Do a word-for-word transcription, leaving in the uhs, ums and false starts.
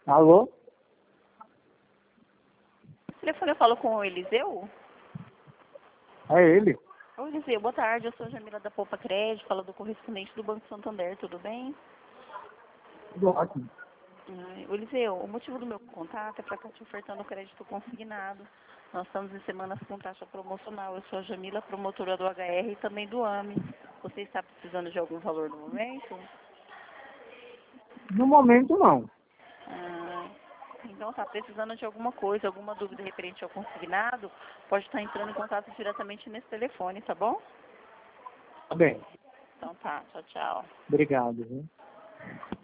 Alô? O telefone eu falo com o Eliseu? É ele? Oi, Eliseu, boa tarde. Eu sou a Jamila da Poupa Crédito, falo do correspondente do Banco Santander, tudo bem? Tudo ótimo. Ai, Eliseu, o motivo do meu contato é para estar te ofertando crédito consignado. Nós estamos em semanas com taxa promocional. Eu sou a Jamila, promotora do H R e também do AME. Você está precisando de algum valor no momento? No momento, não. Ah, então tá precisando de alguma coisa, alguma dúvida referente ao consignado, pode estar entrando em contato diretamente nesse telefone, tá bom? Tá bem. Então tá, tchau, tchau. Obrigado. Viu?